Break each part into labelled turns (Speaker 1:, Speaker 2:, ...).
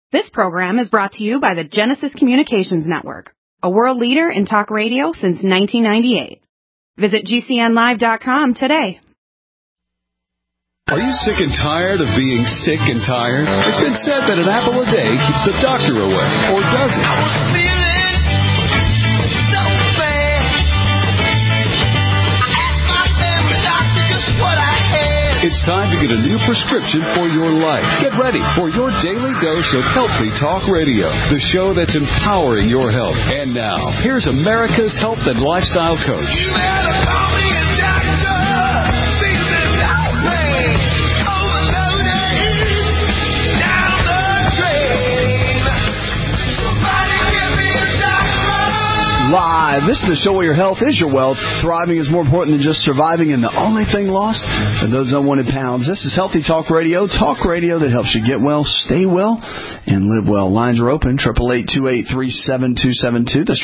Speaker 1: This program is brought to you by the Genesis Communications Network, a world leader in talk radio since 1998. Visit GCNlive.com today.
Speaker 2: Are you sick and tired of being sick and tired? It's been said that an apple a day keeps the doctor away, or does it? I was feeling so bad. I asked my family doctor just what I had. It's time to get a new prescription for your life. Get ready for your daily dose of Healthy Talk Radio, the show that's empowering your health. And now, here's America's health and lifestyle coach. You better call me a doctor.
Speaker 3: Live. This is the show where your health is your wealth. Thriving is more important than just surviving, and the only thing lost are those unwanted pounds. This is Healthy Talk Radio that helps you get well, stay well, and live well. Lines are open, 888-283-7272. That's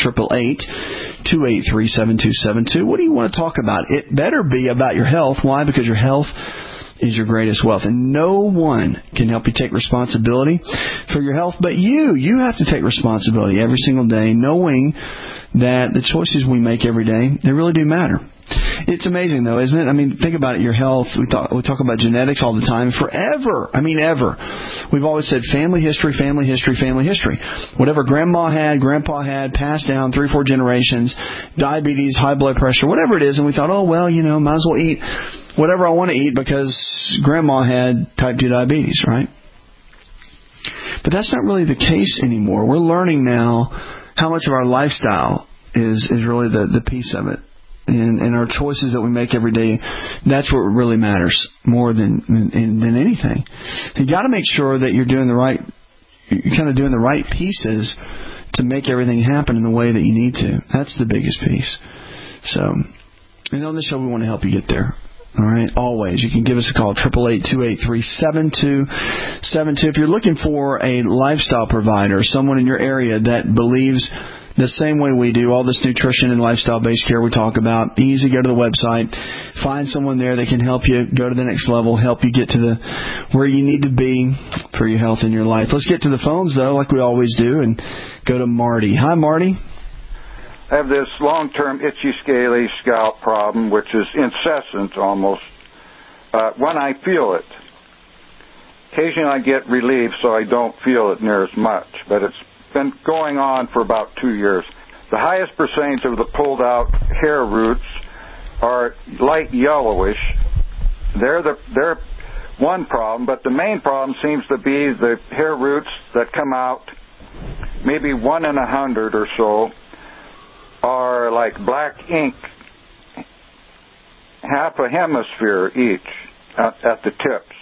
Speaker 3: 888-283-7272. What do you want to talk about? It better be about your health. Why? Because your health is your greatest wealth, and no one can help you take responsibility for your health but you. You have to take responsibility every single day, knowing that the choices we make every day, they really do matter. It's amazing, though, isn't it? I mean, think about it, your health. We talk about genetics all the time. Forever. I mean, ever. We've always said family history, family history, family history. Whatever grandma had, grandpa had, passed down 3 or 4 generations, diabetes, high blood pressure, whatever it is. And we thought, oh, well, might as well eat whatever I want to eat because grandma had type 2 diabetes, right? But that's not really the case anymore. We're learning now how much of our lifestyle is really the piece of it. And our choices that we make every day, that's what really matters more than anything. You got to make sure that you're kind of doing the right pieces to make everything happen in the way that you need to. That's the biggest piece. So, and on this show, we want to help you get there. All right, always. You can give us a call, 888-283-7272. If you're looking for a lifestyle provider, someone in your area that believes the same way we do, all this nutrition and lifestyle-based care we talk about, easy, go to the website, find someone there that can help you go to the next level, help you get to where you need to be for your health and your life. Let's get to the phones, though, like we always do, and go to Marty. Hi, Marty.
Speaker 4: I have this long-term itchy, scaly scalp problem, which is incessant almost, when I feel it. Occasionally I get relief, so I don't feel it near as much, but it's been going on for about 2 years. The highest percentage of the pulled-out hair roots are light yellowish. They're one problem, but the main problem seems to be the hair roots that come out, maybe 1 in 100 or so, are like black ink, half a hemisphere each at the tips.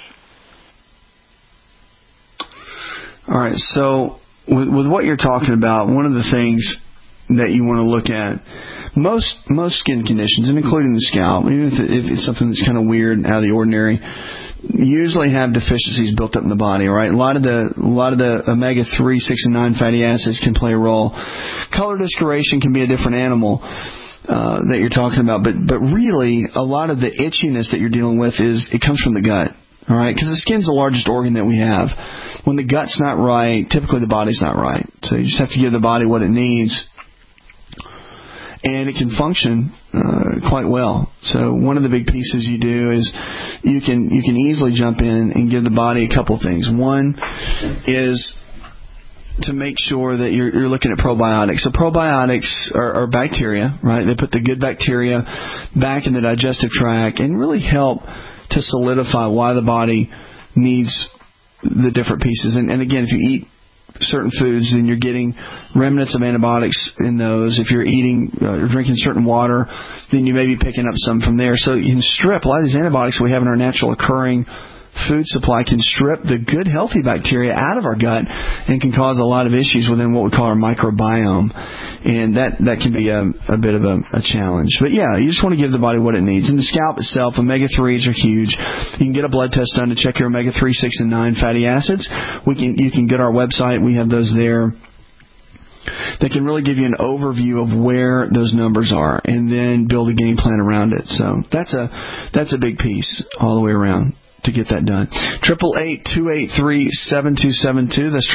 Speaker 3: All right, so with what you're talking about, one of the things that you want to look at, most skin conditions, and including the scalp, even if it's something that's kind of weird and out of the ordinary, usually have deficiencies built up in the body, right? A lot of the omega-3, 6, and 9 fatty acids can play a role. Color discoloration can be a different animal that you're talking about, but really a lot of the itchiness that you're dealing with it comes from the gut, all right? Because the skin's the largest organ that we have. When the gut's not right, typically the body's not right. So you just have to give the body what it needs, and it can function quite well. So one of the big pieces you do is you can easily jump in and give the body a couple things. One is to make sure that you're looking at probiotics. So probiotics are bacteria, right? They put the good bacteria back in the digestive tract and really help to solidify why the body needs the different pieces. And again, if you eat certain foods, then you're getting remnants of antibiotics in those. If you're eating or drinking certain water, then you may be picking up some from there. So you can strip a lot of these antibiotics we have in our natural occurring food supply, can strip the good healthy bacteria out of our gut and can cause a lot of issues within what we call our microbiome. And that can be a bit of a challenge. But yeah, you just want to give the body what it needs. And the scalp itself, omega-3s are huge. You can get a blood test done to check your omega-3, 6, and 9 fatty acids. You can get our website. We have those there. That can really give you an overview of where those numbers are, and then build a game plan around it. So that's a big piece all the way around. to get that done. 888-283-7272. That's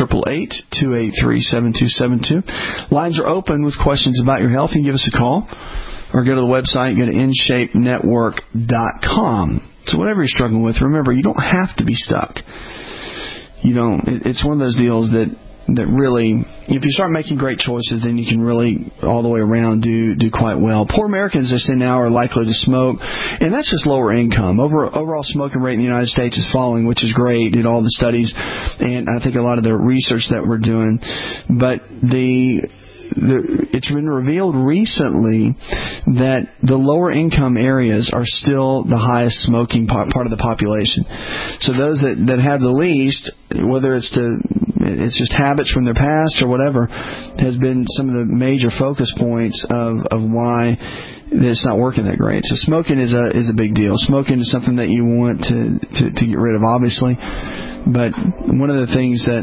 Speaker 3: 888-283-7272. Lines are open with questions about your health. You can give us a call or go to the website. Go to InShapeNetwork.com. So whatever you're struggling with, remember, you don't have to be stuck. It's one of those deals that really, if you start making great choices, then you can really, all the way around, do quite well. Poor Americans, they say now, are likely to smoke, and that's just lower income. Overall smoking rate in the United States is falling, which is great, did all the studies, and I think a lot of the research that we're doing. But it's been revealed recently that the lower income areas are still the highest smoking part of the population. So those that have the least, whether it's just habits from their past or whatever, has been some of the major focus points of why it's not working that great. So smoking is a big deal. Smoking is something that you want to get rid of, obviously. But one of the things that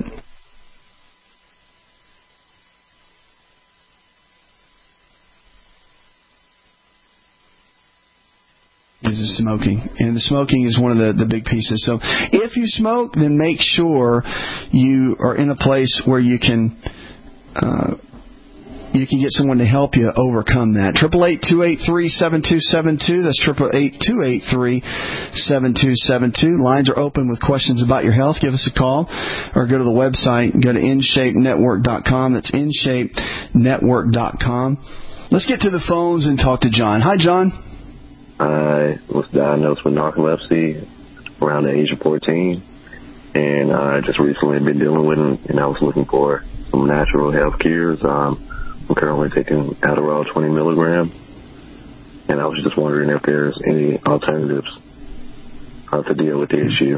Speaker 3: is the smoking. And the smoking is one of the big pieces. So if you smoke, then make sure you are in a place where you can get someone to help you overcome that. 888-283-7272. That's 888-283-7272. Lines are open with questions about your health. Give us a call or go to the website. Go to InShapeNetwork.com. That's InShapeNetwork.com. Let's get to the phones and talk to John. Hi, John.
Speaker 5: I was diagnosed with narcolepsy around the age of 14, and I just recently been dealing with it, and I was looking for some natural health cures. I'm currently taking Adderall 20 milligrams, and I was just wondering if there's any alternatives to deal with the issue.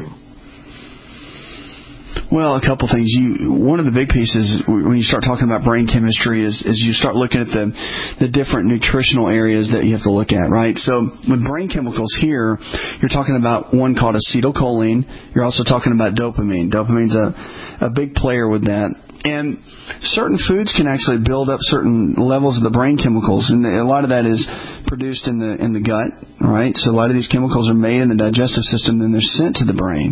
Speaker 3: Well, a couple things. One of the big pieces when you start talking about brain chemistry is you start looking at the different nutritional areas that you have to look at, right? So with brain chemicals here, you're talking about one called acetylcholine. You're also talking about dopamine. Dopamine's a big player with that. And certain foods can actually build up certain levels of the brain chemicals, and a lot of that is produced in the gut, right? So a lot of these chemicals are made in the digestive system, and they're sent to the brain.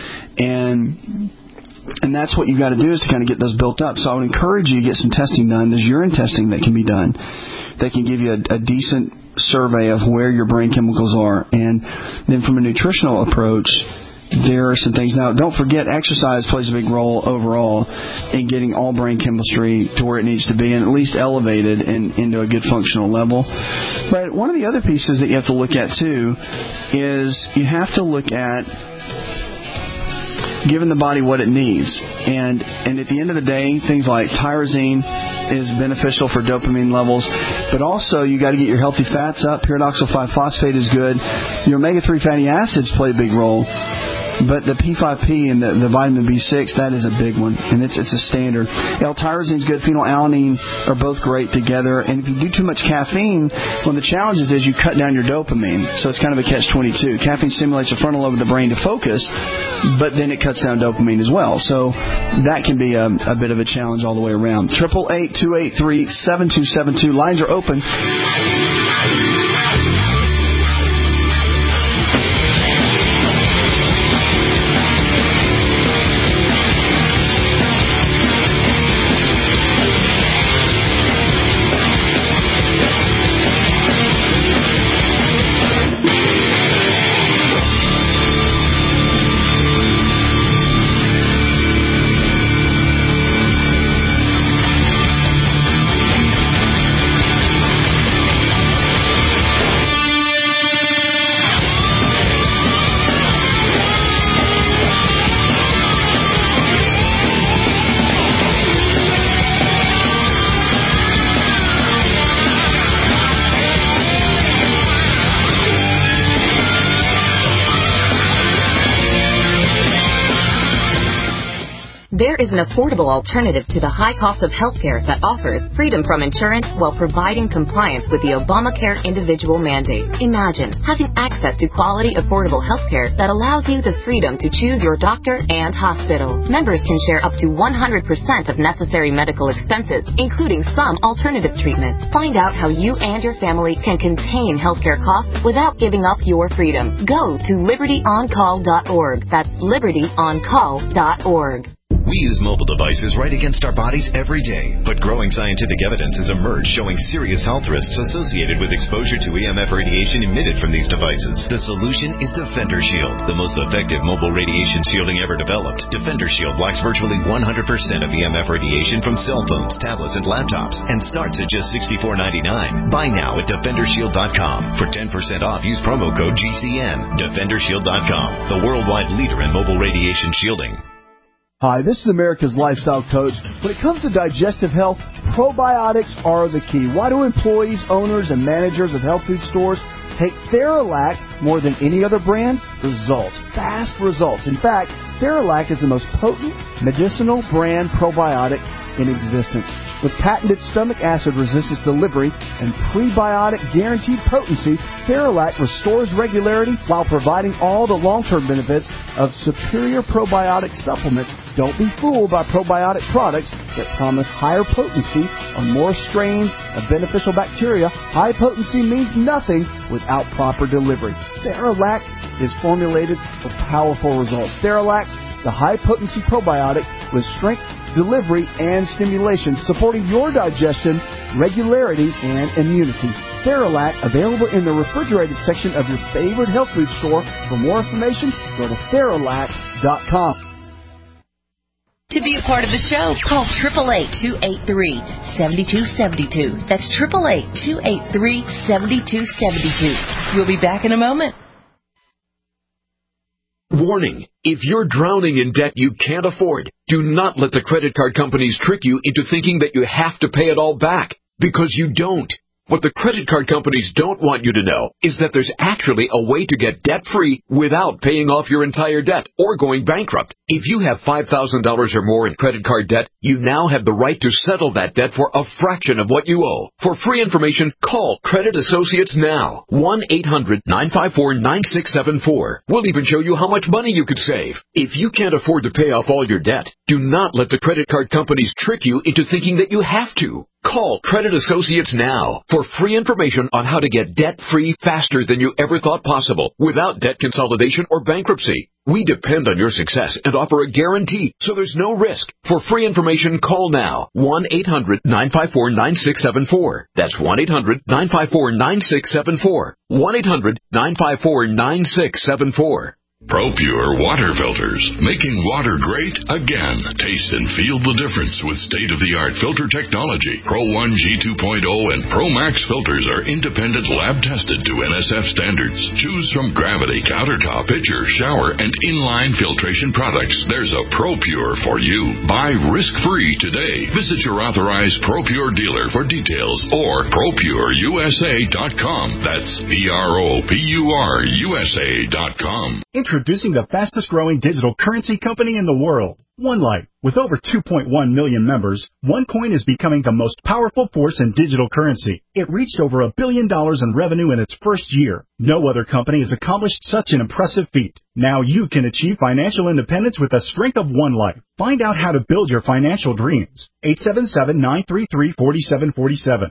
Speaker 3: And that's what you got to do, is to kind of get those built up. So I would encourage you to get some testing done. There's urine testing that can be done that can give you a decent survey of where your brain chemicals are. And then from a nutritional approach, there are some things. Now, don't forget, exercise plays a big role overall in getting all brain chemistry to where it needs to be, and at least elevated into a good functional level. But one of the other pieces that you have to look at, too, is you have to look at giving the body what it needs. And at the end of the day, things like tyrosine is beneficial for dopamine levels, but also you got to get your healthy fats up. Pyridoxal 5-phosphate is good. Your omega-3 fatty acids play a big role. But the P5P and the vitamin B6, that is a big one, and it's a standard. L-tyrosine is good. Phenylalanine are both great together. And if you do too much caffeine, one of the challenges is you cut down your dopamine. So it's kind of a catch-22. Caffeine stimulates the frontal lobe of the brain to focus, but then it cuts down dopamine as well. So that can be a bit of a challenge all the way around. 888-283-7272. Lines are open.
Speaker 6: an affordable alternative to the high cost of healthcare that offers freedom from insurance while providing compliance with the Obamacare individual mandate. Imagine having access to quality, affordable healthcare that allows you the freedom to choose your doctor and hospital. Members can share up to 100% of necessary medical expenses, including some alternative treatments. Find out how you and your family can contain healthcare costs without giving up your freedom. Go to libertyoncall.org. That's libertyoncall.org.
Speaker 7: We use mobile devices right against our bodies every day, but growing scientific evidence has emerged showing serious health risks associated with exposure to EMF radiation emitted from these devices. The solution is Defender Shield, the most effective mobile radiation shielding ever developed. Defender Shield blocks virtually 100% of EMF radiation from cell phones, tablets, and laptops, and starts at just $64.99. Buy now at DefenderShield.com. For 10% off, use promo code GCN. DefenderShield.com, the worldwide leader in mobile radiation shielding.
Speaker 8: Hi, this is America's Lifestyle Coach. When it comes to digestive health, probiotics are the key. Why do employees, owners, and managers of health food stores take Theralac more than any other brand? Results. Fast results. In fact, Theralac is the most potent medicinal brand probiotic in existence. With patented stomach acid resistance delivery and prebiotic guaranteed potency, Theralac restores regularity while providing all the long-term benefits of superior probiotic supplements. Don't be fooled by probiotic products that promise higher potency on more strains of beneficial bacteria. High potency means nothing without proper delivery. Theralac is formulated for powerful results. Theralac, the high-potency probiotic with strength, delivery, and stimulation, supporting your digestion, regularity, and immunity. Theralac, available in the refrigerated section of your favorite health food store. For more information, go to Theralac.com.
Speaker 9: To be a part of the show, call 888-283-7272. That's 888-283-7272. We'll be back in a moment.
Speaker 10: Warning, if you're drowning in debt you can't afford, do not let the credit card companies trick you into thinking that you have to pay it all back, because you don't. What the credit card companies don't want you to know is that there's actually a way to get debt-free without paying off your entire debt or going bankrupt. If you have $5,000 or more in credit card debt, you now have the right to settle that debt for a fraction of what you owe. For free information, call Credit Associates now. 1-800-954-9674. We'll even show you how much money you could save. If you can't afford to pay off all your debt, do not let the credit card companies trick you into thinking that you have to. Call Credit Associates now for free information on how to get debt-free faster than you ever thought possible without debt consolidation or bankruptcy. We depend on your success and offer a guarantee, so there's no risk. For free information, call now. 1-800-954-9674. That's 1-800-954-9674. 1-800-954-9674.
Speaker 11: ProPure water filters, making water great again. Taste and feel the difference with state-of-the-art filter technology. Pro 1 G2.0 and Pro Max filters are independent lab-tested to NSF standards. Choose from Gravity, Countertop, Pitcher, Shower, and Inline filtration products. There's a ProPure for you. Buy risk-free today. Visit your authorized ProPure dealer for details or ProPureUSA.com. That's ProPureUSA.com.
Speaker 12: Introducing the fastest-growing digital currency company in the world, OneLife. With over 2.1 million members, OneCoin is becoming the most powerful force in digital currency. It reached over $1 billion in revenue in its first year. No other company has accomplished such an impressive feat. Now you can achieve financial independence with the strength of OneLife. Find out how to build your financial dreams. 877-933-4747.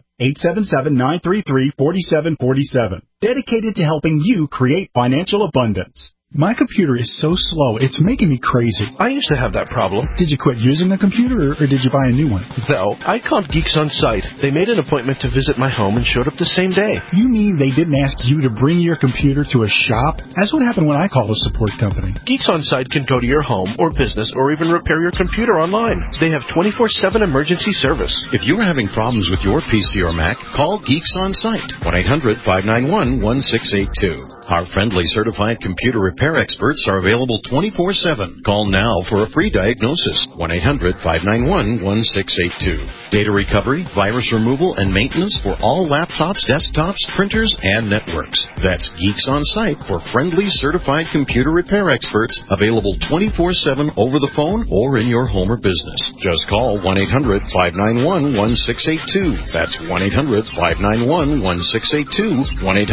Speaker 12: 877-933-4747. Dedicated to helping you create financial abundance.
Speaker 13: My computer is so slow, it's making me crazy.
Speaker 14: I used to have that problem.
Speaker 13: Did you quit using the computer, or did you buy a new one?
Speaker 14: No, I called Geeks On Site. They made an appointment to visit my home and showed up the same day.
Speaker 13: You mean they didn't ask you to bring your computer to a shop? That's what happened when I called a support company.
Speaker 14: Geeks On Site can go to your home or business or even repair your computer online. They have 24/7 emergency service.
Speaker 15: If you're having problems with your PC or Mac, call Geeks On Site. 1-800-591-1682. Our friendly certified computer repair repair experts are available 24/7. Call now for a free diagnosis. 1-800-591-1682. Data recovery, virus removal, and maintenance for all laptops, desktops, printers, and networks. That's Geeks On Site for friendly, certified computer repair experts, available 24/7 over the phone or in your home or business. Just call 1-800-591-1682. That's 1-800-591-1682.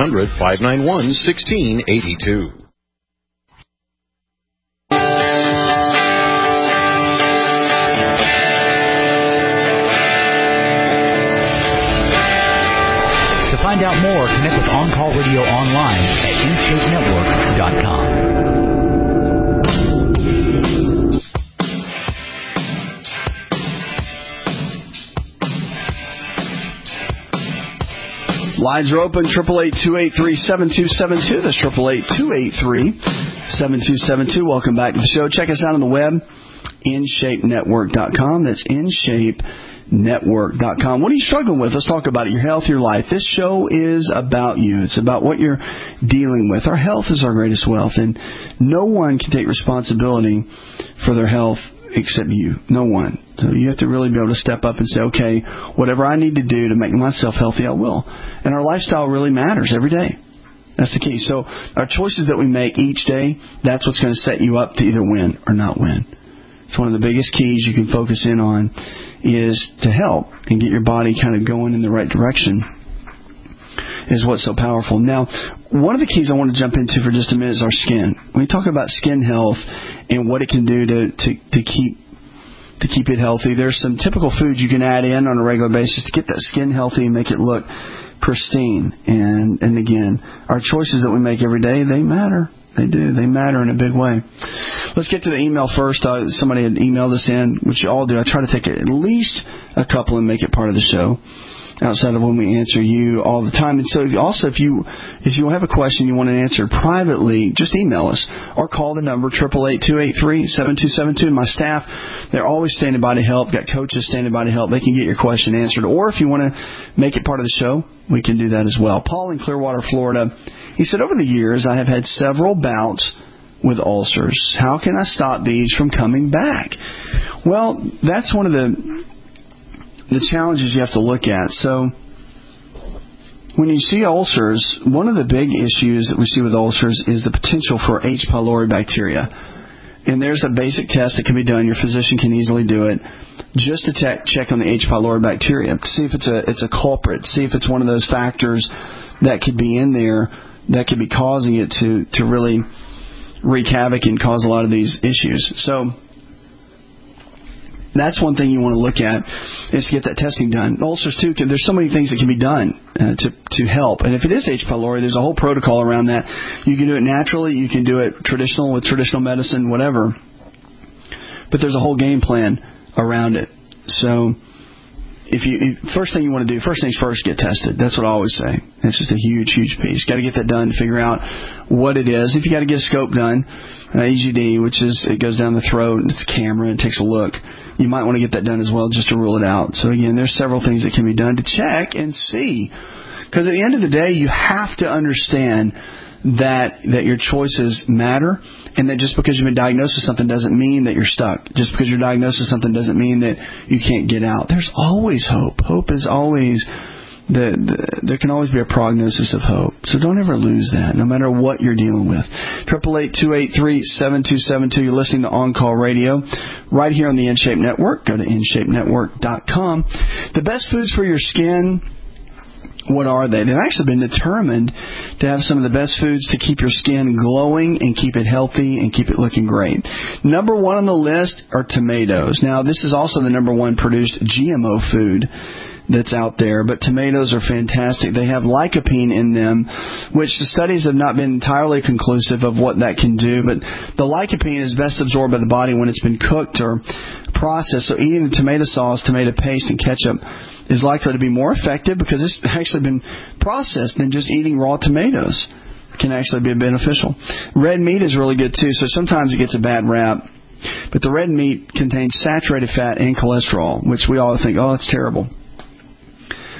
Speaker 15: 1-800-591-1682.
Speaker 16: To find out more, connect with On Call Radio online at InShapeNetwork.com.
Speaker 3: Lines are open, 888-283-7272. That's 888-283-7272. Welcome back to the show. Check us out on the web, InShapeNetwork.com. That's InShapeNetwork.com. What are you struggling with? Let's talk about it. Your health, your life. This show is about you. It's about what you're dealing with. Our health is our greatest wealth, and no one can take responsibility for their health except you. No one. So you have to really be able to step up and say, okay, whatever I need to do to make myself healthy, I will. And our lifestyle really matters every day. That's the key. So our choices that we make each day, that's what's going to set you up to either win or not win. It's one of the biggest keys you can focus in on is to help and get your body kind of going in the right direction is what's so powerful. Now, one of the keys I want to jump into for just a minute is our skin. When we talk about skin health and what it can do to keep it healthy, there's some typical foods you can add in on a regular basis to get that skin healthy and make it look pristine. And again, our choices that we make every day, they matter. They do. They matter in a big way. Let's get to the email first. Somebody had emailed us in, which you all do. I try to take at least a couple and make it part of the show, outside of when we answer you all the time. And so also, if you have a question you want to answer privately, just email us or call the number 888-283-7272. My staff, they're always standing by to help. Got coaches standing by to help. They can get your question answered. Or if you want to make it part of the show, we can do that as well. Paul in Clearwater, Florida, he said, over the years, I have had several bouts with ulcers. How can I stop these from coming back? Well, that's one of the challenges you have to look at. So when you see ulcers, one of the big issues that we see with ulcers is the potential for H. pylori bacteria. And there's a basic test that can be done. Your physician can easily do it just to check on the H. pylori bacteria. See if it's a culprit. See if it's one of those factors that could be in there that could be causing it to really wreak havoc and cause a lot of these issues. So that's one thing you want to look at is to get that testing done. Ulcers, too, there's so many things that can be done to help. And if it is H. pylori, there's a whole protocol around that. You can do it naturally. You can do it traditional with traditional medicine, whatever. But there's a whole game plan around it. So first thing you want to do, first things first, get tested. That's what I always say. It's just a huge, huge piece. Got to get that done to figure out what it is. If you got to get a scope done, EGD, which is it goes down the throat, and it's a camera, and it takes a look. You might want to get that done as well just to rule it out. So, again, there's several things that can be done to check and see. Because at the end of the day, you have to understand that your choices matter, and that just because you've been diagnosed with something doesn't mean that you're stuck. Just because you're diagnosed with something doesn't mean that you can't get out. There's always hope. Hope is always... there can always be a prognosis of hope. So don't ever lose that, no matter what you're dealing with. 888-283-7272. You're listening to On Call Radio right here on the InShape Network. Go to InShapeNetwork.com. The best foods for your skin, what are they? They've actually been determined to have some of the best foods to keep your skin glowing and keep it healthy and keep it looking great. Number one on the list are tomatoes. Now, this is also the number one produced GMO food that's out there, but tomatoes are fantastic. They have lycopene in them, which the studies have not been entirely conclusive of what that can do, but the lycopene is best absorbed by the body when it's been cooked or processed. So eating the tomato sauce, tomato paste, and ketchup is likely to be more effective because it's actually been processed than just eating raw tomatoes. It can actually be beneficial. Red meat is really good too, so sometimes it gets a bad rap. But the red meat contains saturated fat and cholesterol, which we all think, oh, it's terrible.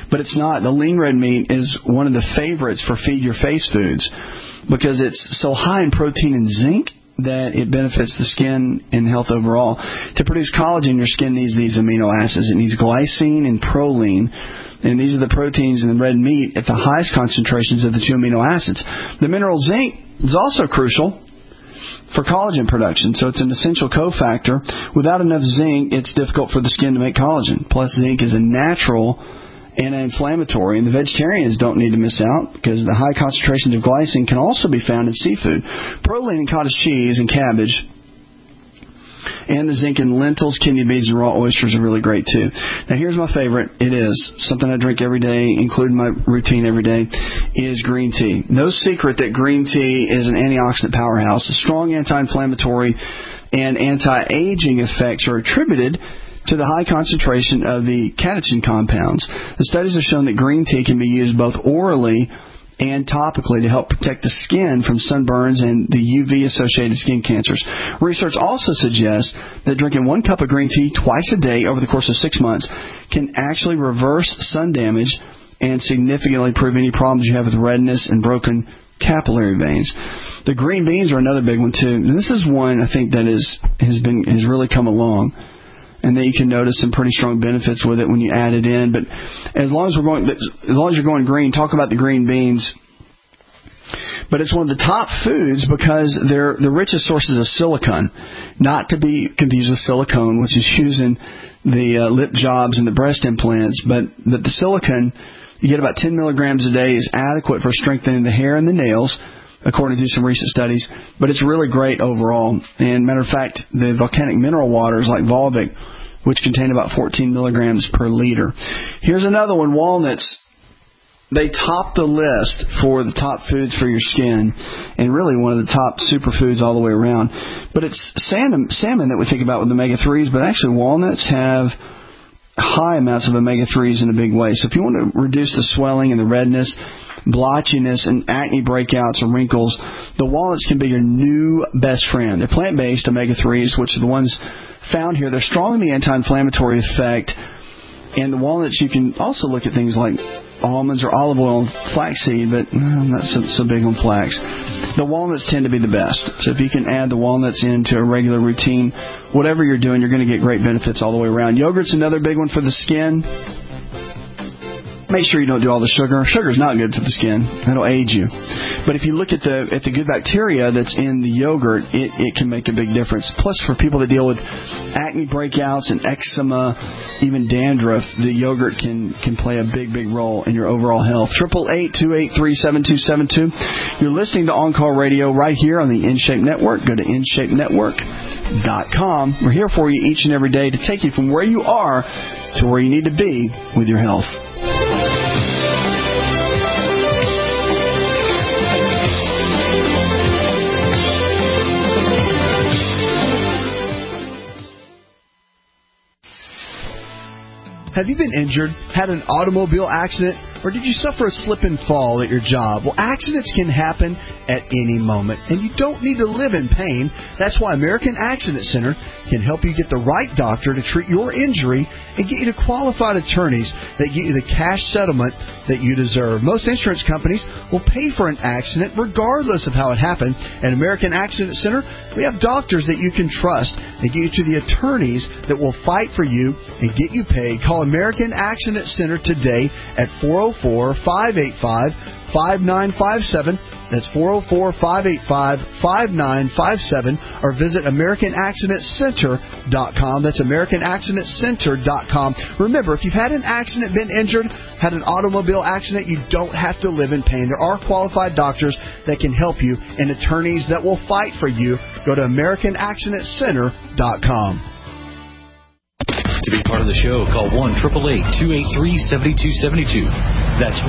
Speaker 3: but it's not. The lean red meat is one of the favorites for Feed Your Face foods because it's so high in protein and zinc that it benefits the skin and health overall. To produce collagen, your skin needs these amino acids. It needs glycine and proline, and these are the proteins in the red meat at the highest concentrations of the two amino acids. The mineral zinc is also crucial for collagen production, so it's an essential cofactor. Without enough zinc, it's difficult for the skin to make collagen. Plus, zinc is a natural anti-inflammatory, and the vegetarians don't need to miss out because the high concentrations of glycine can also be found in seafood. Proline in cottage cheese and cabbage, and the zinc in lentils, kidney beans, and raw oysters are really great too. Now here's my favorite. It is something I drink every day, including my routine every day, is green tea. No secret that green tea is an antioxidant powerhouse. A strong anti-inflammatory and anti-aging effects are attributed to the high concentration of the catechin compounds. The studies have shown that green tea can be used both orally and topically to help protect the skin from sunburns and the UV-associated skin cancers. Research also suggests that drinking 1 cup of green tea twice a day over the course of 6 months can actually reverse sun damage and significantly improve any problems you have with redness and broken capillary veins. The green beans are another big one too. And this is one I think that has really come along, and that you can notice some pretty strong benefits with it when you add it in. But as long as you're going green, talk about the green beans. But it's one of the top foods because they're the richest sources of silicon, not to be confused with silicone, which is used in the lip jobs and the breast implants. But the silicon, you get about 10 milligrams a day, is adequate for strengthening the hair and the nails, according to some recent studies. But it's really great overall. And matter of fact, the volcanic mineral waters like Volvic, which contain about 14 milligrams per liter. Here's another one, walnuts. They top the list for the top foods for your skin, and really one of the top superfoods all the way around. But it's salmon that we think about with omega-3s, but actually walnuts have high amounts of omega-3s in a big way. So if you want to reduce the swelling and the redness, blotchiness, and acne breakouts or wrinkles, the walnuts can be your new best friend. They're plant-based omega-3s, which are the ones found here. They're strong in the anti-inflammatory effect. And the walnuts, you can also look at things like almonds or olive oil and flaxseed, but I'm not so big on flax. The walnuts tend to be the best. So if you can add the walnuts into a regular routine, whatever you're doing, you're going to get great benefits all the way around. Yogurt's another big one for the skin. Make sure you don't do all the sugar. Sugar's not good for the skin. It'll age you. But if you look at the good bacteria that's in the yogurt, it can make a big difference. Plus, for people that deal with acne breakouts and eczema, even dandruff, the yogurt can play a big role in your overall health. 888-283-7272. You're listening to On Call Radio right here on the InShape Network. Go to InShapeNetwork.com. We're here for you each and every day to take you from where you are to where you need to be with your health.
Speaker 8: Have you been injured, had an automobile accident, or did you suffer a slip and fall at your job? Well, accidents can happen at any moment, and you don't need to live in pain. That's why American Accident Center can help you get the right doctor to treat your injury and get you to qualified attorneys that get you the cash settlement that you deserve. Most insurance companies will pay for an accident regardless of how it happened. At American Accident Center, we have doctors that you can trust and get you to the attorneys that will fight for you and get you paid. Call American Accident Center today at 404-585-5957. That's 404-585-5957, or visit AmericanAccidentCenter.com. That's AmericanAccidentCenter.com. Remember, if you've had an accident, been injured, had an automobile accident, you don't have to live in pain. There are qualified doctors that can help you and attorneys that will fight for you. Go to AmericanAccidentCenter.com.
Speaker 16: To be part of the show, call 1-888-283-7272. That's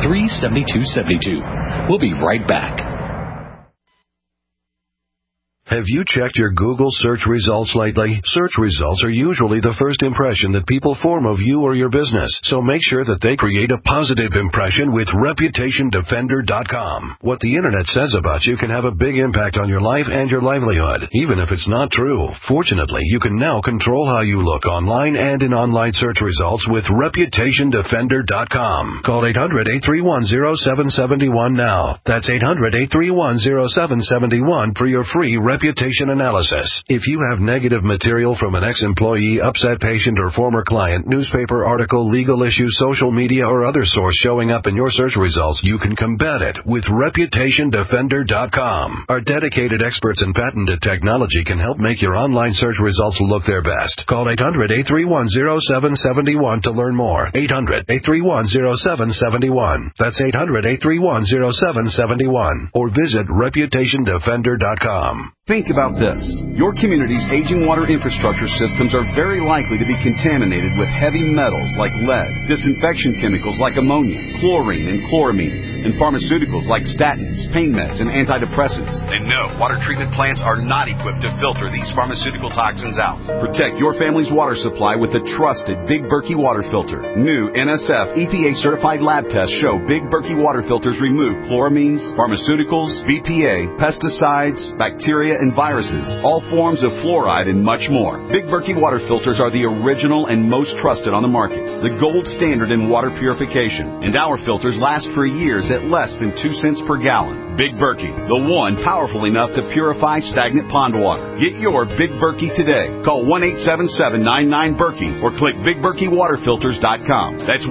Speaker 16: 1-888-283-7272. We'll be right back.
Speaker 17: Have you checked your Google search results lately? Search results are usually the first impression that people form of you or your business, so make sure that they create a positive impression with ReputationDefender.com. What the Internet says about you can have a big impact on your life and your livelihood, even if it's not true. Fortunately, you can now control how you look online and in online search results with ReputationDefender.com. Call 800-831-0771 now. That's 800-831-0771 for your free reputation analysis. If you have negative material from an ex-employee, upset patient, or former client, newspaper article, legal issue, social media, or other source showing up in your search results, you can combat it with ReputationDefender.com. Our dedicated experts in patented technology can help make your online search results look their best. Call 800-831-0771 to learn more. 800-831-0771. That's 800-831-0771. Or visit ReputationDefender.com.
Speaker 18: Think about this. Your community's aging water infrastructure systems are very likely to be contaminated with heavy metals like lead, disinfection chemicals like ammonia, chlorine and chloramines, and pharmaceuticals like statins, pain meds, and antidepressants.
Speaker 19: And no, water treatment plants are not equipped to filter these pharmaceutical toxins out.
Speaker 18: Protect your family's water supply with the trusted Big Berkey water filter. New NSF EPA-certified lab tests show Big Berkey water filters remove chloramines, pharmaceuticals, BPA, pesticides, bacteria, and viruses, all forms of fluoride, and much more. Big Berkey water filters are the original and most trusted on the market, the gold standard in water purification, and our filters last for years at less than 2 cents per gallon. Big Berkey, the one powerful enough to purify stagnant pond water. Get your Big Berkey today. Call 1-877-99-BERKEY or click BigBerkeyWaterFilters.com. That's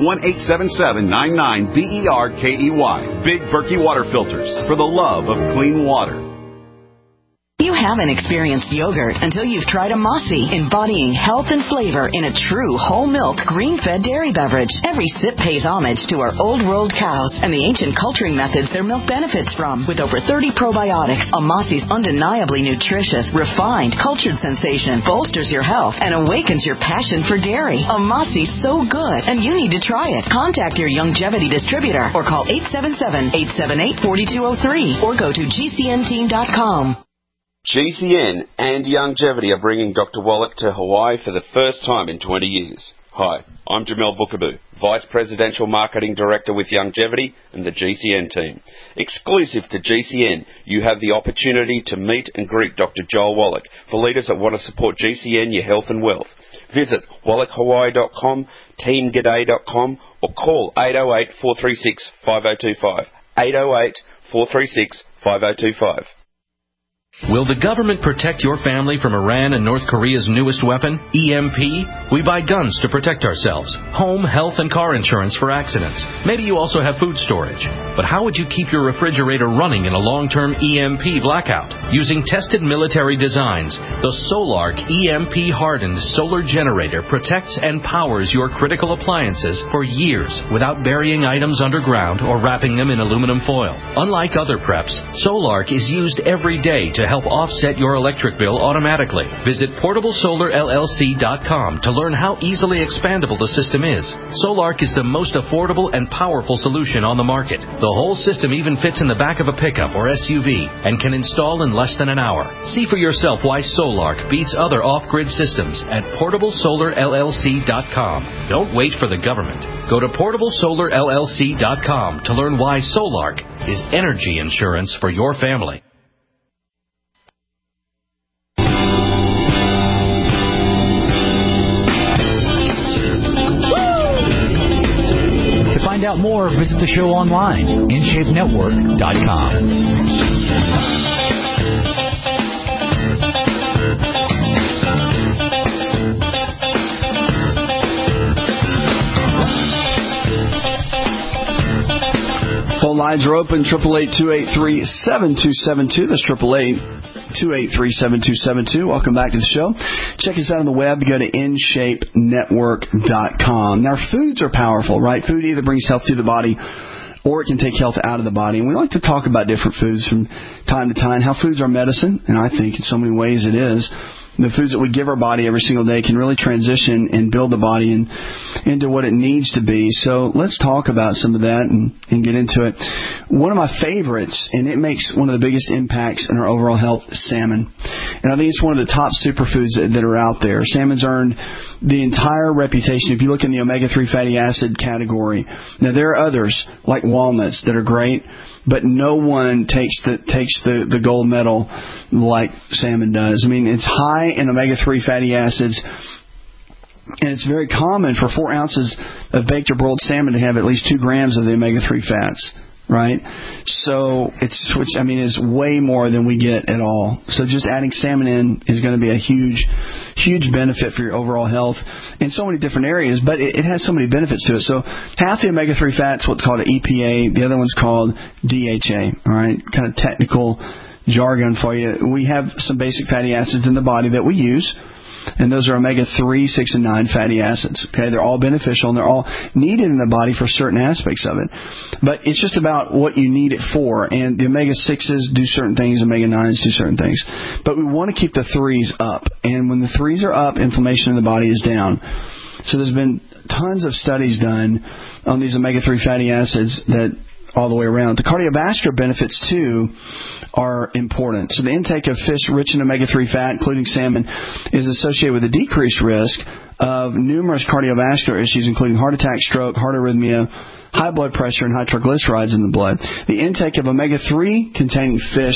Speaker 18: 1-877-99-BERKEY. Big Berkey Water Filters, for the love of clean water.
Speaker 20: You haven't experienced yogurt until you've tried a Mossy, embodying health and flavor in a true whole milk, green-fed dairy beverage. Every sip pays homage to our old-world cows and the ancient culturing methods their milk benefits from. With over 30 probiotics, a Mossy's undeniably nutritious, refined, cultured sensation bolsters your health and awakens your passion for dairy. A Mossy's so good, and you need to try it. Contact your Youngevity distributor or call 877-878-4203 or go to GCNteam.com.
Speaker 21: GCN and Youngevity are bringing Dr. Wallach to Hawaii for the first time in 20 years. Hi, I'm Jamel Bookaboo, Vice Presidential Marketing Director with Youngevity and the GCN team. Exclusive to GCN, you have the opportunity to meet and greet Dr. Joel Wallach for leaders that want to support GCN, your health and wealth. Visit wallachhawaii.com, teamg'day.com, or call 808-436-5025. 808-436-5025.
Speaker 22: Will the government protect your family from Iran and North Korea's newest weapon, EMP? We buy guns to protect ourselves, home, health, and car insurance for accidents. Maybe you also have food storage. But how would you keep your refrigerator running in a long-term EMP blackout? Using tested military designs, the Solark EMP-hardened solar generator protects and powers your critical appliances for years without burying items underground or wrapping them in aluminum foil. Unlike other preps, Solark is used every day to help offset your electric bill automatically. Visit PortableSolarLLC.com to learn how easily expandable the system is. Solark is the most affordable and powerful solution on the market. The whole system even fits in the back of a pickup or SUV and can install in less than an hour. See for yourself why Solark beats other off-grid systems at PortableSolarLLC.com. Don't wait for the government. Go to PortableSolarLLC.com to learn why Solark is energy insurance for your family.
Speaker 16: Find out more, visit the show online, InShapeNetwork.com.
Speaker 3: Phone lines are open, 888-283-7272. That's 888-283-7272. Welcome back to the show. Check us out on the web. Go to InShapeNetwork.com. Now, foods are powerful, right? Food either brings health to the body or it can take health out of the body. And we like to talk about different foods from time to time, how foods are medicine, and I think in so many ways it is. the foods that we give our body every single day can really transition and build the body into what it needs to be. So let's talk about some of that and get into it. One of my favorites, and it makes one of the biggest impacts in our overall health, salmon. And I think it's one of the top superfoods that are out there. Salmon's earned the entire reputation. If you look in the omega-3 fatty acid category, now there are others like walnuts that are great, but no one takes the gold medal like salmon does. I mean, it's high in omega-3 fatty acids, and it's very common for 4 ounces of baked or broiled salmon to have at least 2 grams of the omega-3 fats, right? So which is way more than we get at all. So just adding salmon in is going to be a huge benefit for your overall health in so many different areas, but it has so many benefits to it. So half the omega-3 fat's what's called an EPA, the other one's called DHA, all right? Kind of technical jargon for you. We have some basic fatty acids in the body that we use, and those are omega-3, 6, and 9 fatty acids. Okay, they're all beneficial, and they're all needed in the body for certain aspects of it. But it's just about what you need it for, and the omega-6s do certain things, omega-9s do certain things. But we want to keep the 3s up, and when the 3s are up, inflammation in the body is down. So there's been tons of studies done on these omega-3 fatty acids that all the way around. The cardiovascular benefits, too, are important. So the intake of fish rich in omega-3 fat, including salmon, is associated with a decreased risk of numerous cardiovascular issues, including heart attack, stroke, heart arrhythmia, high blood pressure, and high triglycerides in the blood. The intake of omega-3 containing fish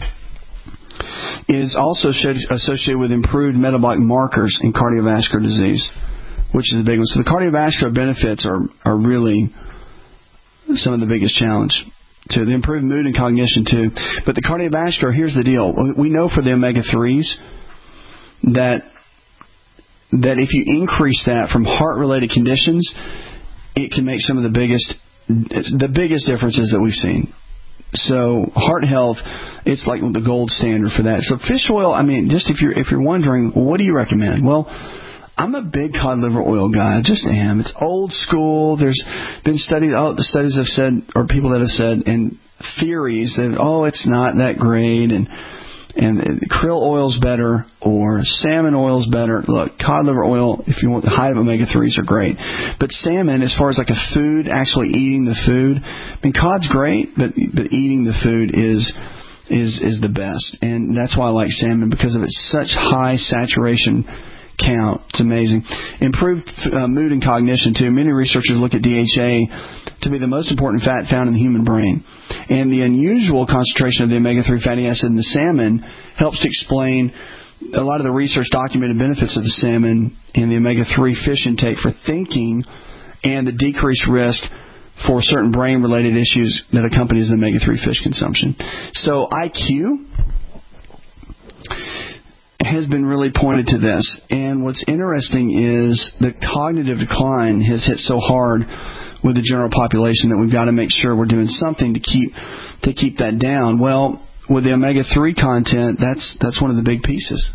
Speaker 3: is also associated with improved metabolic markers in cardiovascular disease, which is a big one. So the cardiovascular benefits are really some of the biggest challenge to the improved mood and cognition too. But the cardiovascular, here's the deal. We know for the omega-3s that if you increase that from heart-related conditions, it can make some of the biggest differences that we've seen. So heart health, it's like the gold standard for that. So fish oil, just if you're wondering, what do you recommend? Well, I'm a big cod liver oil guy. I just am. It's old school. There's been the studies have said, or people that have said, and theories that, it's not that great, and krill oil's better, or salmon oil's better. Look, cod liver oil, if you want the high omega-3s, are great. But salmon, as far as like a food, actually eating the food, cod's great, but eating the food is the best. And that's why I like salmon, because of its such high saturation count. It's amazing. Improved mood and cognition too. Many researchers look at DHA to be the most important fat found in the human brain, and the unusual concentration of the omega-3 fatty acid in the salmon helps to explain a lot of the research documented benefits of the salmon and the omega-3 fish intake for thinking, and the decreased risk for certain brain-related issues that accompanies the omega-3 fish consumption. So IQ has been really pointed to this. And what's interesting is the cognitive decline has hit so hard with the general population that we've got to make sure we're doing something to keep that down. Well, with the omega-3 content, that's one of the big pieces.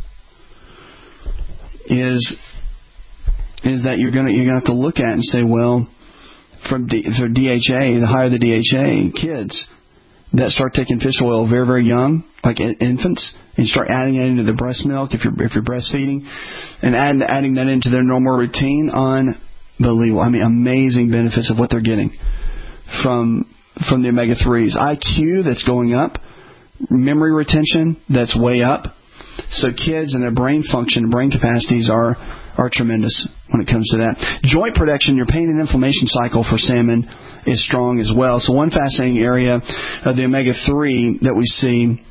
Speaker 3: Is that you're gonna have to look at and say, well, for DHA, the higher the DHA, kids that start taking fish oil very, very young, like infants, and start adding it into the breast milk if you're breastfeeding, and adding that into their normal routine, unbelievable. Amazing benefits of what they're getting from the omega-3s. IQ, that's going up. Memory retention, that's way up. So kids and their brain function, brain capacities are tremendous when it comes to that. Joint protection, your pain and inflammation cycle for salmon is strong as well. So one fascinating area of the omega-3 that we see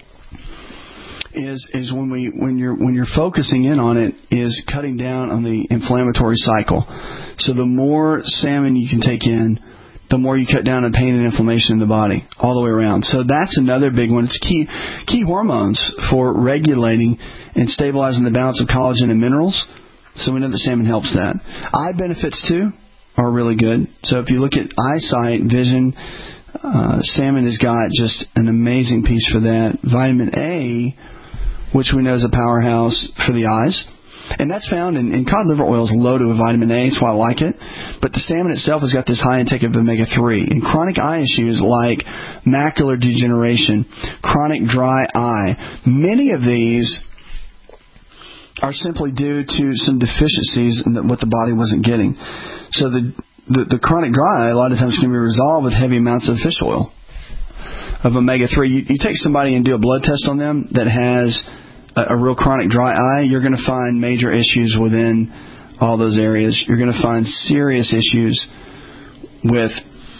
Speaker 3: is when you're focusing in on it is cutting down on the inflammatory cycle. So the more salmon you can take in, the more you cut down on pain and inflammation in the body, all the way around. So that's another big one. It's key hormones for regulating and stabilizing the balance of collagen and minerals. So we know that salmon helps that. Eye benefits, too, are really good. So if you look at eyesight, vision, salmon has got just an amazing piece for that. Vitamin A, which we know is a powerhouse for the eyes. And that's found in cod liver oil is loaded with vitamin A. That's why I like it. But the salmon itself has got this high intake of omega-3. And chronic eye issues like macular degeneration, chronic dry eye, many of these are simply due to some deficiencies in what the body wasn't getting. So the chronic dry eye a lot of times can be resolved with heavy amounts of fish oil, of omega-3. You take somebody and do a blood test on them that has a real chronic dry eye, you're going to find major issues within all those areas. You're going to find serious issues with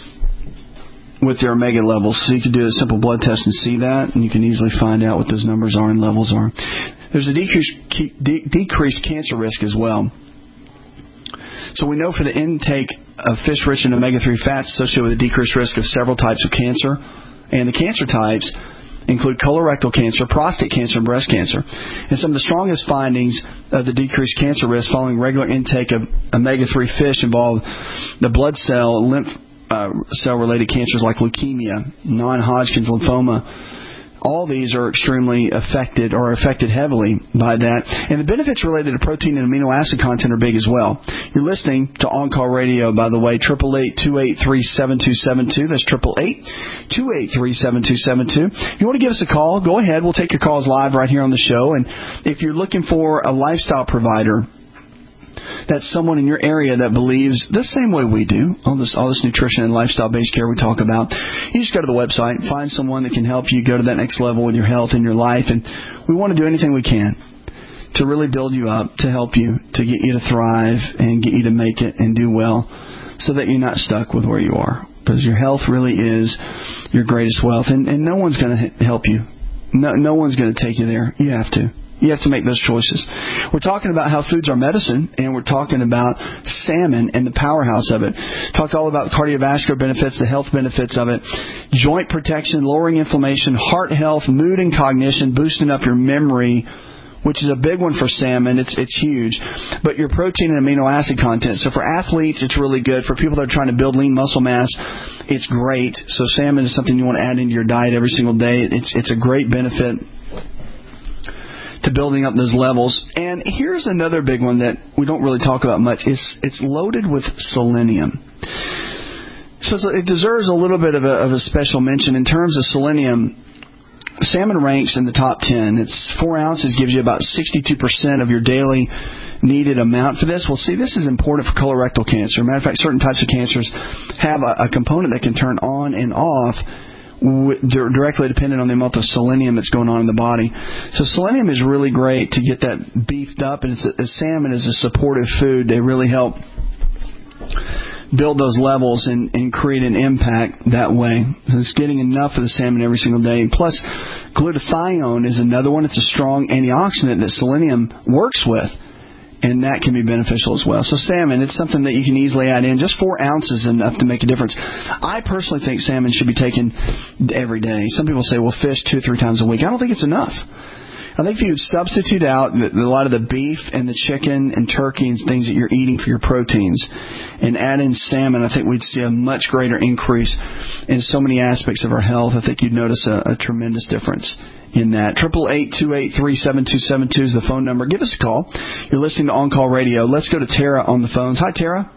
Speaker 3: their omega levels. So you can do a simple blood test and see that, and you can easily find out what those numbers are and levels are. There's a decreased cancer risk as well. So we know for the intake of fish rich in omega-3 fats associated with a decreased risk of several types of cancer. And the cancer types include colorectal cancer, prostate cancer, and breast cancer. And some of the strongest findings of the decreased cancer risk following regular intake of omega-3 fish involve the blood cell, lymph cell-related cancers like leukemia, non-Hodgkin's lymphoma. All these are extremely affected or affected heavily by that. And the benefits related to protein and amino acid content are big as well. You're listening to On Call Radio, by the way, 888-283-7272. That's 888-283-7272. If you want to give us a call, go ahead. We'll take your calls live right here on the show. And if you're looking for a lifestyle provider, that's someone in your area that believes the same way we do, all this nutrition and lifestyle-based care we talk about, you just go to the website, find someone that can help you go to that next level with your health and your life. And we want to do anything we can to really build you up, to help you, to get you to thrive and get you to make it and do well so that you're not stuck with where you are. Because your health really is your greatest wealth. And no one's going to help you. No one's going to take you there. You have to. You have to make those choices. We're talking about how foods are medicine, and we're talking about salmon and the powerhouse of it. Talked all about the cardiovascular benefits, the health benefits of it, joint protection, lowering inflammation, heart health, mood and cognition, boosting up your memory, which is a big one for salmon. It's huge. But your protein and amino acid content. So for athletes, it's really good. For people that are trying to build lean muscle mass, it's great. So salmon is something you want to add into your diet every single day. It's a great benefit to building up those levels. And here's another big one that we don't really talk about much. It's loaded with selenium. So it deserves a little bit of a special mention. In terms of selenium, salmon ranks in the top 10. It's 4 ounces, gives you about 62% of your daily needed amount for this. Well, see, this is important for colorectal cancer. Matter of fact, certain types of cancers have a component that can turn on and off directly dependent on the amount of selenium that's going on in the body. So selenium is really great to get that beefed up, and salmon is a supportive food. They really help build those levels and create an impact that way. So it's getting enough of the salmon every single day. Plus, glutathione is another one. It's a strong antioxidant that selenium works with, and that can be beneficial as well. So salmon, it's something that you can easily add in. Just 4 ounces is enough to make a difference. I personally think salmon should be taken every day. Some people say, well, fish 2 or 3 times a week. I don't think it's enough. I think if you would substitute out a lot of the beef and the chicken and turkey and things that you're eating for your proteins and add in salmon, I think we'd see a much greater increase in so many aspects of our health. I think you'd notice a tremendous difference in that. 888-283-7272 is the phone number. Give us a call. You're listening to On Call Radio. Let's go to Tara on the phones. Hi, Tara.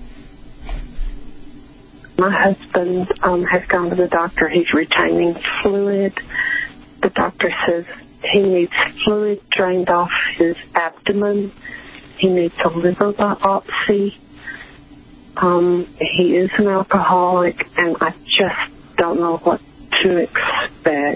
Speaker 1: My husband has gone to the doctor. He's retaining fluid. The doctor says he needs fluid drained off his abdomen. He needs a liver biopsy. He is an alcoholic, and I just don't know what to expect.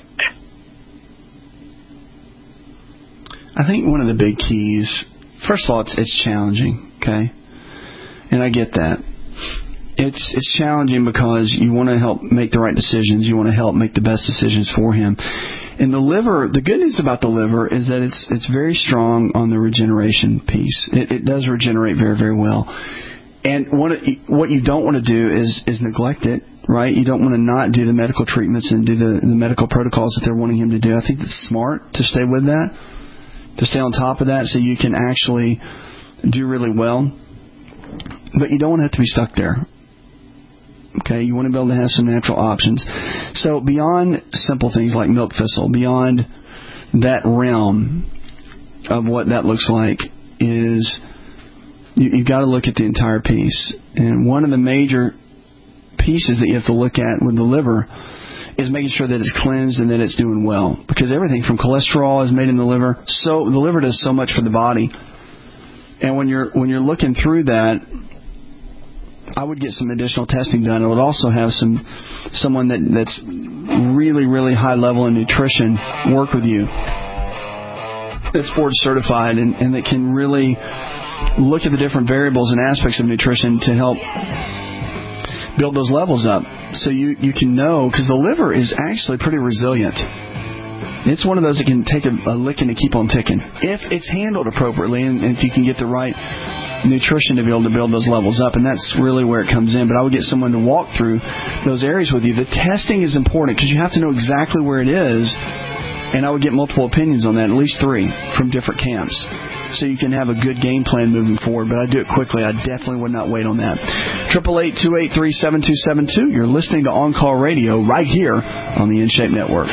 Speaker 3: I think one of the big keys, first of all, it's challenging, okay? And I get that. It's challenging because you want to help make the right decisions. You want to help make the best decisions for him. And the liver, the good news about the liver is that it's very strong on the regeneration piece. It does regenerate very, very well. And what you don't want to do is neglect it, right? You don't want to not do the medical treatments and do the medical protocols that they're wanting him to do. I think it's smart to stay with that, to stay on top of that so you can actually do really well. But you don't want to have to be stuck there. Okay, you want to be able to have some natural options. So beyond simple things like milk thistle, beyond that realm of what that looks like is you've got to look at the entire piece. And one of the major pieces that you have to look at with the liver is making sure that it's cleansed and that it's doing well. Because everything from cholesterol is made in the liver. So the liver does so much for the body. And when you're looking through that, I would get some additional testing done. I would also have someone that's really, really high level in nutrition work with you, that's board certified and that can really look at the different variables and aspects of nutrition to help build those levels up. So you can know, because the liver is actually pretty resilient. It's one of those that can take a licking to keep on ticking if it's handled appropriately and if you can get the right nutrition to be able to build those levels up. And that's really where it comes in. But I would get someone to walk through those areas with you. The testing is important because you have to know exactly where it is. And I would get multiple opinions on that, at least 3 from different camps, so you can have a good game plan moving forward. But I do it quickly. I definitely would not wait on that. 888-283-7272. You're listening to On Call Radio right here on the InShape Network.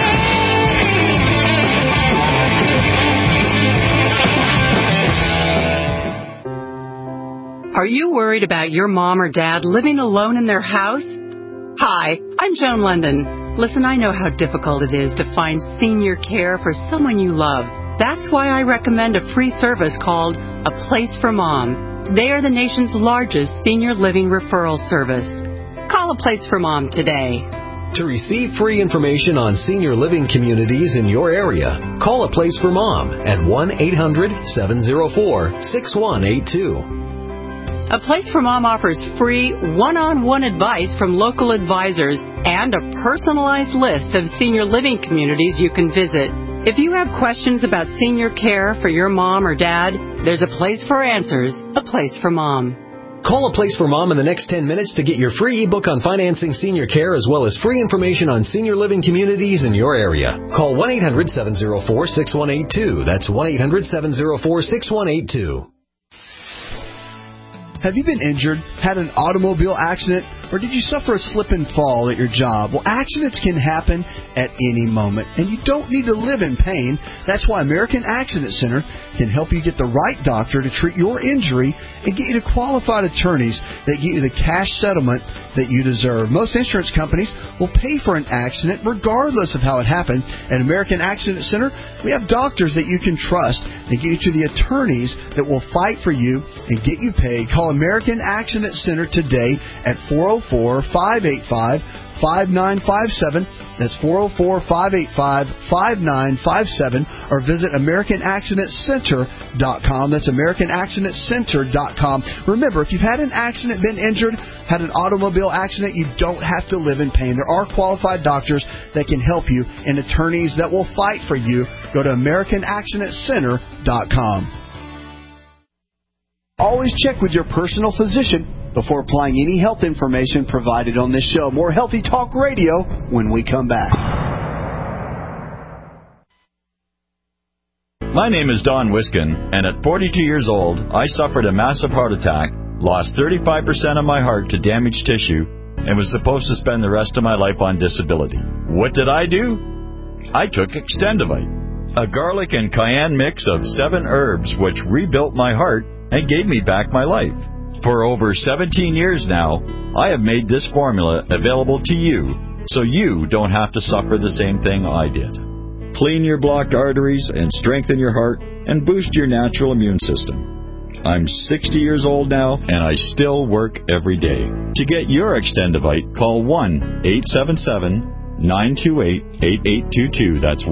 Speaker 2: Are you worried about your mom or dad living alone in their house? Hi, I'm Joan London. Listen, I know how difficult it is to find senior care for someone you love. That's why I recommend a free service called A Place for Mom. They are the nation's largest senior living referral service. Call A Place for Mom today.
Speaker 4: To receive free information on senior living communities in your area, call A Place for Mom at 1-800-704-6182.
Speaker 2: A Place for Mom offers free one-on-one advice from local advisors and a personalized list of senior living communities you can visit. If you have questions about senior care for your mom or dad, there's a place for answers, A Place for Mom.
Speaker 4: Call A Place for Mom in the next 10 minutes to get your free ebook on financing senior care as well as free information on senior living communities in your area. Call 1-800-704-6182. That's 1-800-704-6182.
Speaker 8: Have you been injured, had an automobile accident, or did you suffer a slip and fall at your job? Well, accidents can happen at any moment, and you don't need to live in pain. That's why American Accident Center can help you get the right doctor to treat your injury and get you to qualified attorneys that get you the cash settlement that you deserve. Most insurance companies will pay for an accident regardless of how it happened. At American Accident Center, we have doctors that you can trust and get you to the attorneys that will fight for you and get you paid. Call American Accident Center today at 404-585-5957. That's 404-585-5957. Or visit AmericanAccidentCenter.com. That's AmericanAccidentCenter.com. Remember, if you've had an accident, been injured, had an automobile accident, you don't have to live in pain. There are qualified doctors that can help you and attorneys that will fight for you. Go to AmericanAccidentCenter.com. Always check with your personal physician before applying any health information provided on this show. More Healthy Talk Radio when we come back.
Speaker 23: My name is Don Wiskin, and at 42 years old, I suffered a massive heart attack, lost 35% of my heart to damaged tissue, and was supposed to spend the rest of my life on disability. What did I do? I took Extendivite, a garlic and cayenne mix of 7 herbs which rebuilt my heart and gave me back my life. For over 17 years now, I have made this formula available to you, so you don't have to suffer the same thing I did. Clean your blocked arteries and strengthen your heart and boost your natural immune system. I'm 60 years old now, and I still work every day. To get your Extendivite, call 1-877-928-8822. That's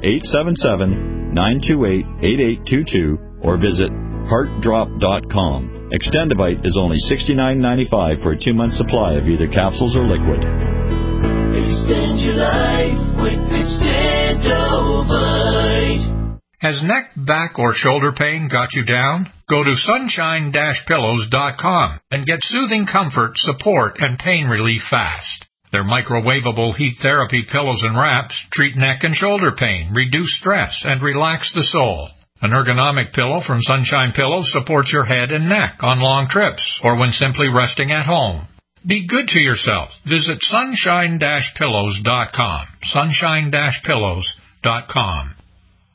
Speaker 23: 1-877-928-8822, or visit heartdrop.com. Extendivite is only $69.95 for a 2-month supply of either capsules or liquid.
Speaker 24: Extend your life with Extendivite.
Speaker 25: Has neck, back, or shoulder pain got you down? Go to sunshine-pillows.com and get soothing comfort, support, and pain relief fast. Their microwavable heat therapy pillows and wraps treat neck and shoulder pain, reduce stress, and relax the soul. An ergonomic pillow from Sunshine Pillows supports your head and neck on long trips or when simply resting at home. Be good to yourself. Visit sunshine-pillows.com. Sunshine-pillows.com.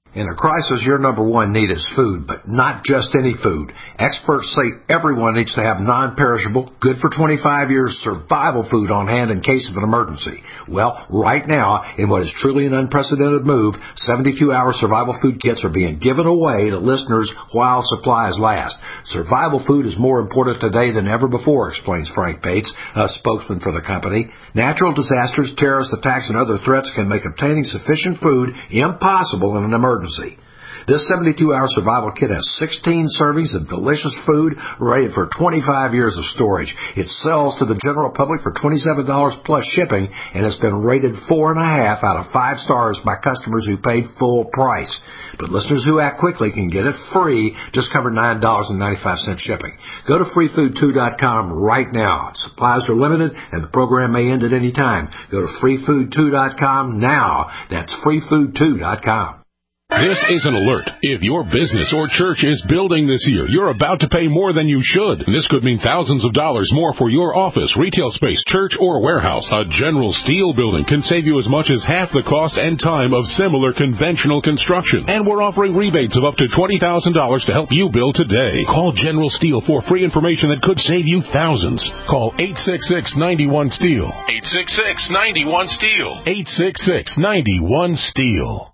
Speaker 5: In a crisis, your number one need is food, but not just any food. Experts say everyone needs to have non-perishable, good for 25 years survival food on hand in case of an emergency. Well, right now, in what is truly an unprecedented move, 72-hour survival food kits are being given away to listeners while supplies last. Survival food is more important today than ever before, explains Frank Bates, a spokesman for the company. Natural disasters, terrorist attacks, and other threats can make obtaining sufficient food impossible in an emergency. This 72-hour survival kit has 16 servings of delicious food rated for 25 years of storage. It sells to the general public for $27 plus shipping and has been rated 4.5 out of 5 stars by customers who paid full price. But listeners who act quickly can get it free, just cover $9.95 shipping. Go to freefood2.com right now. Supplies are limited and the program may end at any time. Go to freefood2.com now. That's freefood2.com.
Speaker 6: This is an alert. If your business or church is building this year, you're about to pay more than you should. This could mean thousands of dollars more for your office, retail space, church, or warehouse. A General Steel building can save you as much as half the cost and time of similar conventional construction. And we're offering rebates of up to $20,000 to help you build today. Call General Steel for free information that could save you thousands. Call 866-91-STEEL. 866-91-STEEL. 866-91-STEEL.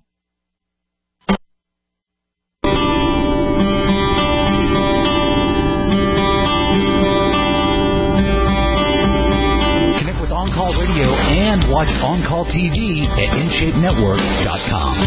Speaker 16: And watch On Call TV at InShapeNetwork.com.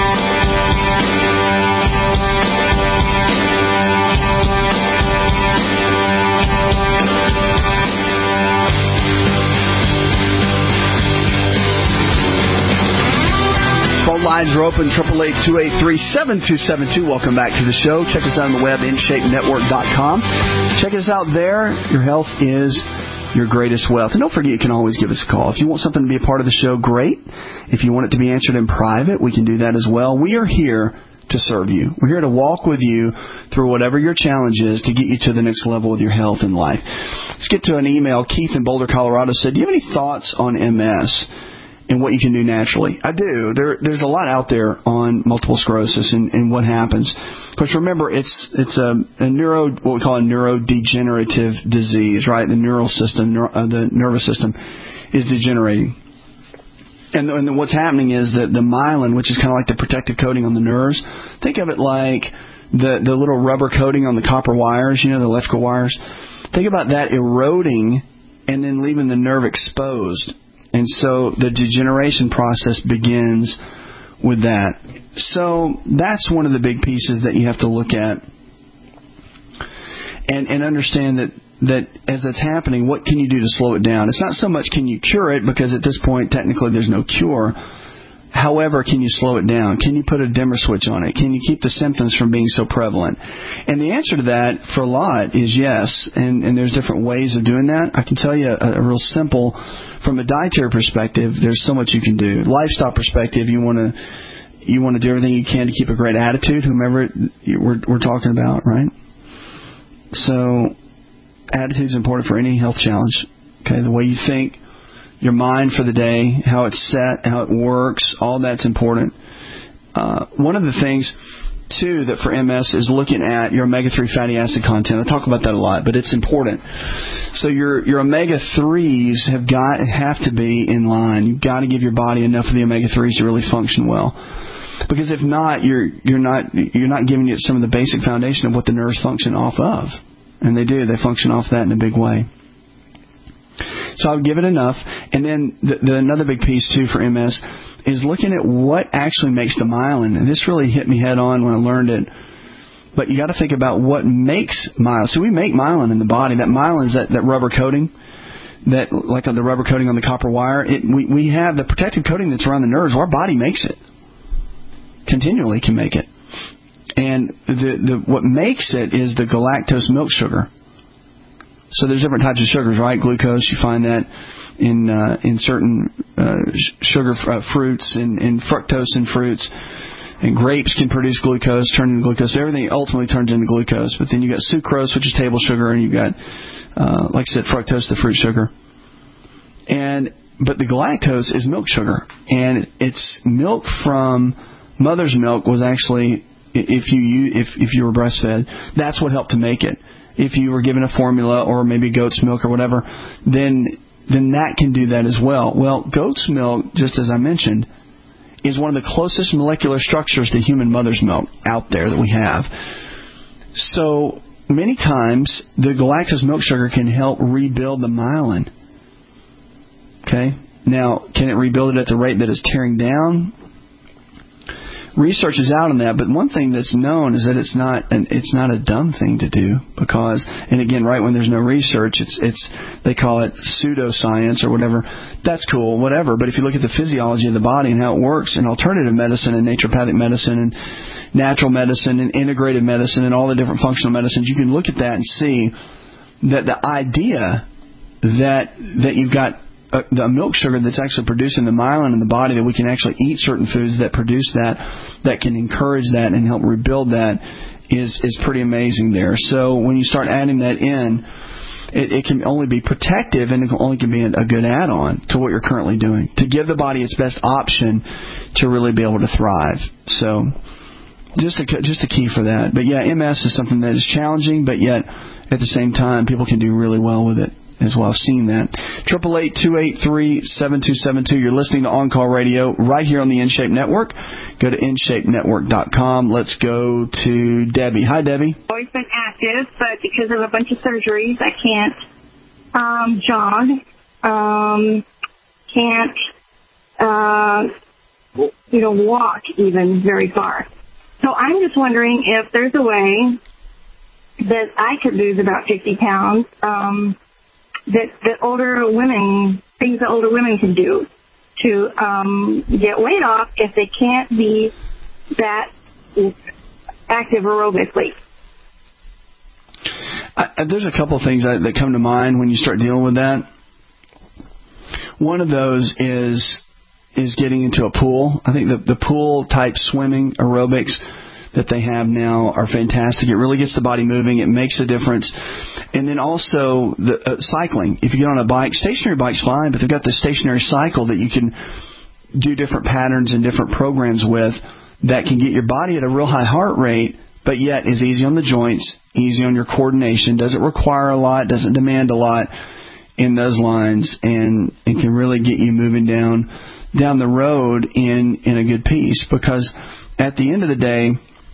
Speaker 3: Phone lines are open, 888-283-7272. Welcome back to the show. Check us out on the web, InShapeNetwork.com. Check us out there. Your health is your greatest wealth. And don't forget, you can always give us a call. If you want something to be a part of the show, great. If you want it to be answered in private, we can do that as well. We are here to serve you. We're here to walk with you through whatever your challenge is to get you to the next level with your health and life. Let's get to an email. Keith in Boulder, Colorado said, do you have any thoughts on MS and what you can do naturally? I do. There's a lot out there on multiple sclerosis and what happens. Of course, remember, it's a what we call a neurodegenerative disease, right? The neural system, the nervous system is degenerating. And what's happening is that the myelin, which is kind of like the protective coating on the nerves, think of it like the little rubber coating on the copper wires, the electrical wires. Think about that eroding and then leaving the nerve exposed. And so the degeneration process begins with that. So that's one of the big pieces that you have to look at and understand that as that's happening, what can you do to slow it down? It's not so much can you cure it, because at this point, technically, there's no cure. However, can you slow it down? Can you put a dimmer switch on it? Can you keep the symptoms from being so prevalent? And the answer to that for a lot is yes, and there's different ways of doing that. I can tell you a real simple, from a dietary perspective, there's so much you can do. Lifestyle perspective, you want to do everything you can to keep a great attitude, whomever we're talking about, right? So attitude is important for any health challenge. Okay, the way you think, your mind for the day, how it's set, how it works, all that's important. One of the things, too, that for MS is looking at your omega-3 fatty acid content. I talk about that a lot, but it's important. So your omega-3s have to be in line. You've got to give your body enough of the omega-3s to really function well. Because if not, you're not giving it some of the basic foundation of what the nerves function off of. And they do. They function off that in a big way. So I would give it enough. And then another big piece, too, for MS is looking at what actually makes the myelin. And this really hit me head on when I learned it. But you got to think about what makes myelin. So we make myelin in the body. That myelin is that rubber coating, that like the rubber coating on the copper wire. We have the protective coating that's around the nerves. Our body makes it. Continually can make it. And what makes it is the galactose milk sugar. So there's different types of sugars, right? Glucose, you find that in certain sugar fruits and fructose in fruits. And grapes can produce glucose, turn into glucose. So everything ultimately turns into glucose. But then you got sucrose, which is table sugar, and you got, like I said, fructose, the fruit sugar. But the galactose is milk sugar, and it's milk from mother's milk was actually, if you were breastfed, that's what helped to make it. If you were given a formula or maybe goat's milk or whatever, then that can do that as well. Well, goat's milk, just as I mentioned, is one of the closest molecular structures to human mother's milk out there that we have. So many times the galactose milk sugar can help rebuild the myelin. Okay? Now, can it rebuild it at the rate that it's tearing down? Research is out on that, but one thing that's known is that it's not a dumb thing to do, because, and again, right when there's no research, they call it pseudoscience or whatever. That's cool, whatever. But if you look at the physiology of the body and how it works, and alternative medicine and naturopathic medicine and natural medicine and integrative medicine and all the different functional medicines, you can look at that and see that the idea that you've got the milk sugar that's actually producing the myelin in the body, that we can actually eat certain foods that produce that can encourage that and help rebuild that is pretty amazing there. So when you start adding that in, it can only be protective, and it only can be a good add-on to what you're currently doing to give the body its best option to really be able to thrive. So just a key for that. But yeah, MS is something that is challenging, but yet at the same time, people can do really well with it as well. I've seen that. 888-283-7272. You're listening to On Call Radio right here on the InShape Network. Go to InShapeNetwork.com. Let's go to Debbie. Hi, Debbie.
Speaker 7: I've always been active, but because of a bunch of surgeries, I can't jog, can't walk even very far. So I'm just wondering if there's a way that I could lose about 50 pounds. That older women, things that older women can do to get weight off if they can't be that active aerobically.
Speaker 3: There's a couple of things that come to mind when you start dealing with that. One of those is getting into a pool. I think the pool type swimming aerobics that they have now are fantastic. It really gets the body moving. It makes a difference. And then also the cycling. If you get on a bike, stationary bike's fine, but they've got the stationary cycle that you can do different patterns and different programs with that can get your body at a real high heart rate, but yet is easy on the joints, easy on your coordination, doesn't require a lot, doesn't demand a lot in those lines, and can really get you moving down the road in a good piece. Because at the end of the day,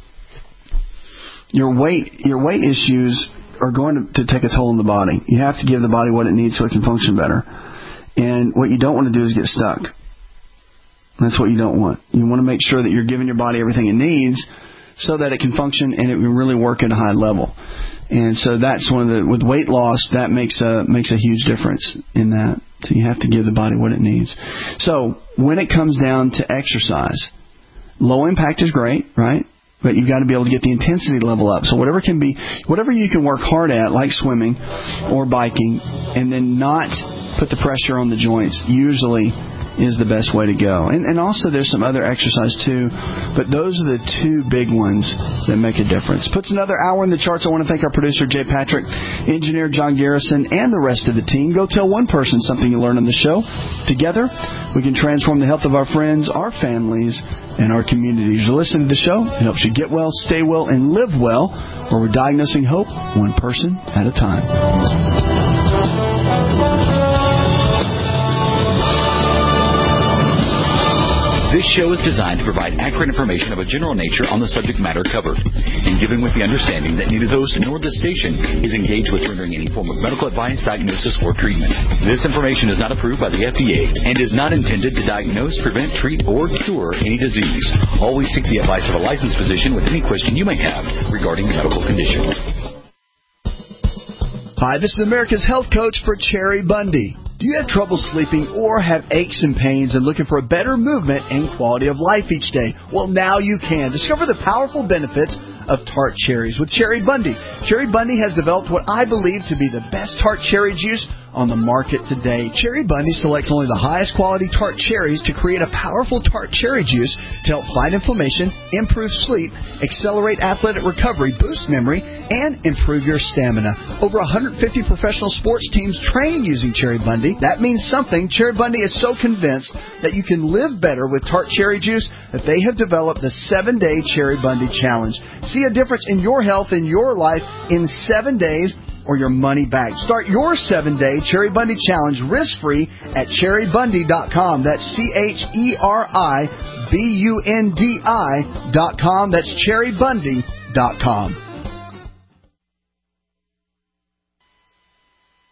Speaker 3: your weight issues are going to take a toll on the body. You have to give the body what it needs so it can function better. And what you don't want to do is get stuck. That's what you don't want. You want to make sure that you're giving your body everything it needs so that it can function and it can really work at a high level. And so that's with weight loss, that makes a huge difference in that. So you have to give the body what it needs. So when it comes down to exercise, low impact is great, right? But you've got to be able to get the intensity level up. So whatever you can work hard at, like swimming or biking, and then not put the pressure on the joints, usually is the best way to go. And also there's some other exercise too, but those are the two big ones that make a difference. Puts another hour in the charts. I want to thank our producer, Jay Patrick, engineer John Garrison, and the rest of the team. Go tell one person something you learned on the show. Together, we can transform the health of our friends, our families, and our communities. You listen to the show. It helps you get well, stay well, and live well, where we're diagnosing hope one person at a time.
Speaker 16: This show is designed to provide accurate information of a general nature on the subject matter covered, and given with the understanding that neither host nor the station is engaged with rendering any form of medical advice, diagnosis, or treatment. This information is not approved by the FDA and is not intended to diagnose, prevent, treat, or cure any disease. Always seek the advice of a licensed physician with any question you may have regarding a medical condition.
Speaker 8: Hi, this is America's Health Coach for Cherry Bundy. Do you have trouble sleeping or have aches and pains and looking for a better movement and quality of life each day? Well, now you can. Discover the powerful benefits of tart cherries with Cherry Bundy. Cherry Bundy has developed what I believe to be the best tart cherry juice on the market today. Cherry Bundy selects only the highest quality tart cherries to create a powerful tart cherry juice to help fight inflammation, improve sleep, accelerate athletic recovery, boost memory, and improve your stamina. Over 150 professional sports teams train using Cherry Bundy. That means something. Cherry Bundy is so convinced that you can live better with tart cherry juice that they have developed the 7-Day Cherry Bundy Challenge. See a difference in your health and your life in 7 days or your money back. Start your 7-Day Cherry Bundy Challenge risk-free at cherrybundy.com. That's CherryBundi.com. That's cherrybundy.com.